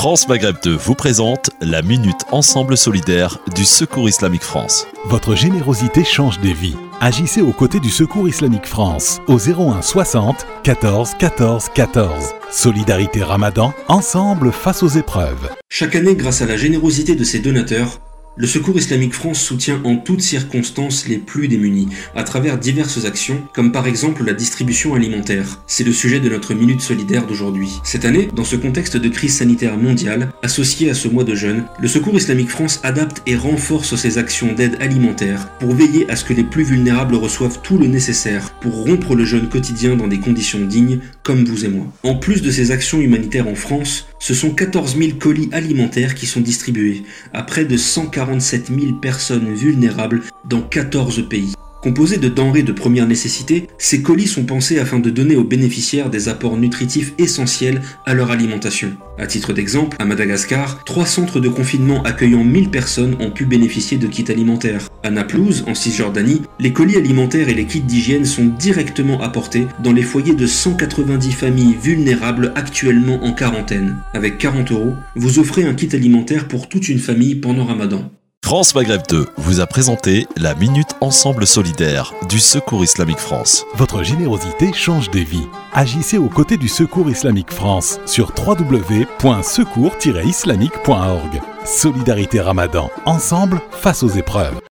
France Maghreb 2 vous présente la Minute Ensemble Solidaire du Secours Islamique France. Votre générosité change des vies. Agissez aux côtés du Secours Islamique France au 01 60 14 14 14. Solidarité Ramadan, ensemble face aux épreuves. Chaque année, grâce à la générosité de ses donateurs, le Secours Islamique France soutient en toutes circonstances les plus démunis, à travers diverses actions, comme par exemple la distribution alimentaire. C'est le sujet de notre Minute Solidaire d'aujourd'hui. Cette année, dans ce contexte de crise sanitaire mondiale, associé à ce mois de jeûne, le Secours Islamique France adapte et renforce ses actions d'aide alimentaire pour veiller à ce que les plus vulnérables reçoivent tout le nécessaire pour rompre le jeûne quotidien dans des conditions dignes, comme vous et moi. En plus de ces actions humanitaires en France, ce sont 14 000 colis alimentaires qui sont distribués à près de 147 000 personnes vulnérables dans 14 pays. Composés de denrées de première nécessité, ces colis sont pensés afin de donner aux bénéficiaires des apports nutritifs essentiels à leur alimentation. À titre d'exemple, à Madagascar, 3 centres de confinement accueillant 1000 personnes ont pu bénéficier de kits alimentaires. À Naplouse, en Cisjordanie, les colis alimentaires et les kits d'hygiène sont directement apportés dans les foyers de 190 familles vulnérables actuellement en quarantaine. Avec 40 €, vous offrez un kit alimentaire pour toute une famille pendant Ramadan. France Maghreb 2 vous a présenté la Minute Ensemble Solidaire du Secours Islamique France. Votre générosité change des vies. Agissez aux côtés du Secours Islamique France sur www.secours-islamique.org. Solidarité Ramadan, ensemble face aux épreuves.